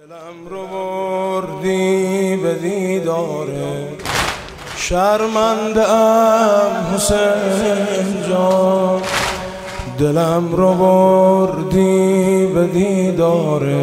دلم رو بردی به دیداره، شرمنده ام حسین جان. دلم رو بردی به دیداره،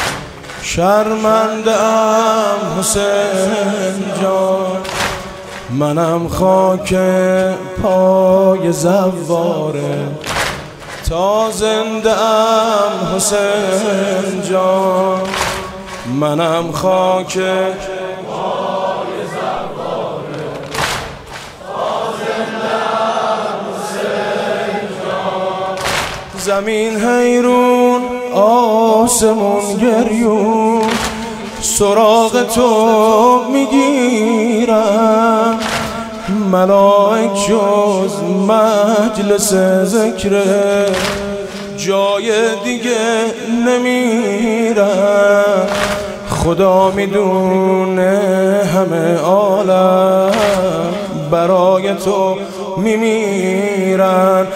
شرمنده ام حسین جان. منم خاک پای زواره، تا زنده ام حسین جان. منم خاک پای زواره، تا زنده ام حسین جان. زمین حیرون آسمون گریون، سراغ تو میگیرم. ملائک جز مجلس ذکر جای دیگه نمیرم. خدا میدونه همه عالم برای تو میمیرن.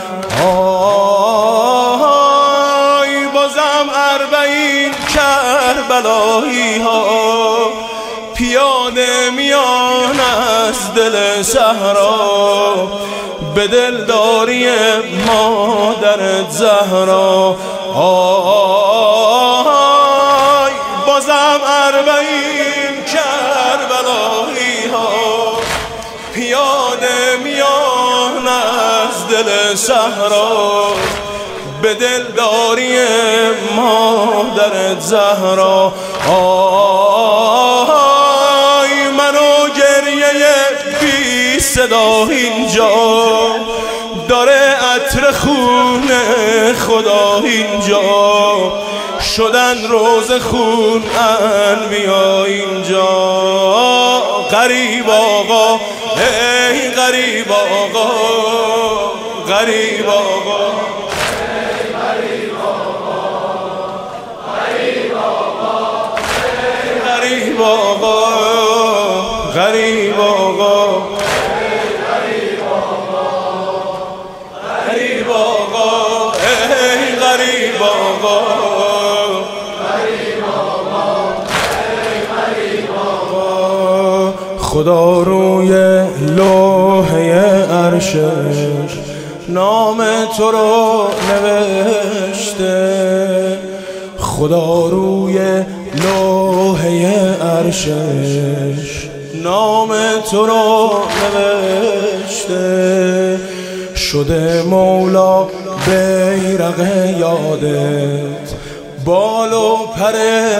آی بازم 40 کربلایی ها پیاده میان از دل صحرا، به دلداری مادر زهرا. آی بازم 40 کربلایی ها پیاده میان از دل صحرا، به دلداری مادر زهرا. آی منو گریه بی صدا اینجا داره، عطر خون خدا اینجا شدن روز خون انبیا اینجا. غریب آقا ای غریب آقا، غریب آقا غریب آقا، غریب آقا، غریب آقا، ای غریب آقا، غریب آقا، ای غریب آقا. خدا روی لوحه عرشش نام تو رو نوشته. خدا روی لوحه عرشش نام تو رو نوشته. شده مولا بیرق یادت بال و پر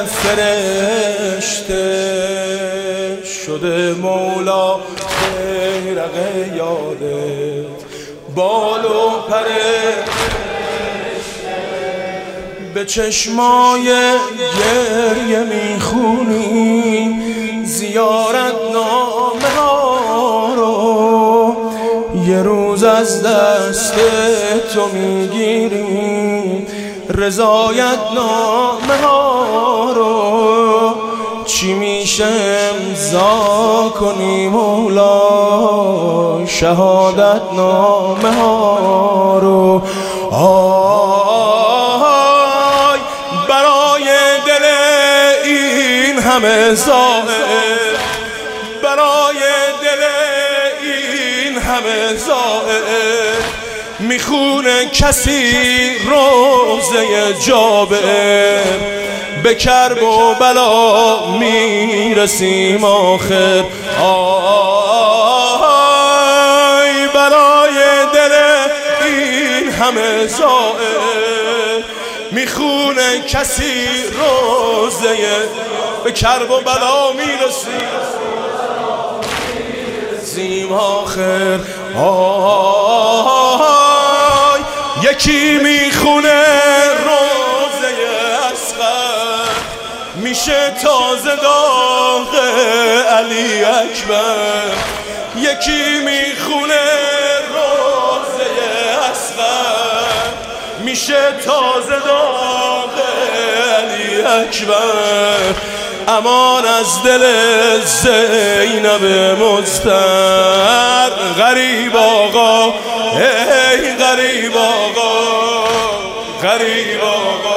فرشته. شده مولا بیرق یادت بال و پر فرشته. به چشمای گریه میخونی زیارت نامه ها رو، یه روز از دست تو میگیری رضایت نامه ها رو. چی میشه امضا کنی مولا شهادت نامه ها رو. آی برای دل این همه زائر، برای دل این همه زائر میخونه کسی روزه جابر. به کرب و بلا میرسیم آخر. آی برای دل این همه زائر میخونه کسی روزه، به کرب و بلا میرسیم آخر. آی یکی میخونه روزه اصغر، میشه تازه داغ علی اکبر. یکی میخونه روزه اصغر، میشه تازه داغ علی اکبر. امان از دل زینب مضطر. غریب آقا ای غریب آقا، غریب آقا.